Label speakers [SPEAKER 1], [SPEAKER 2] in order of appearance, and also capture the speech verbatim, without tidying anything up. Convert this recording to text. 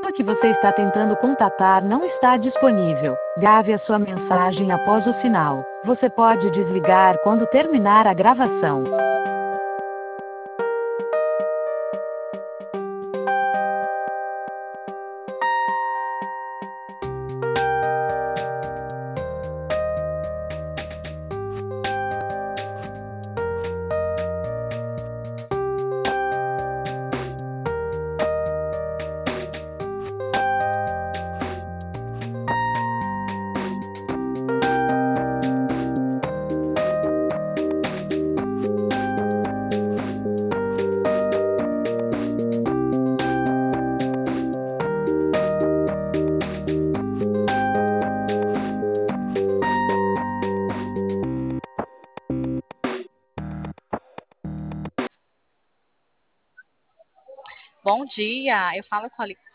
[SPEAKER 1] que você está tentando contatar não está disponível. Grave a sua mensagem após o sinal. Você pode desligar quando terminar a gravação.
[SPEAKER 2] Bom dia, eu falo com a,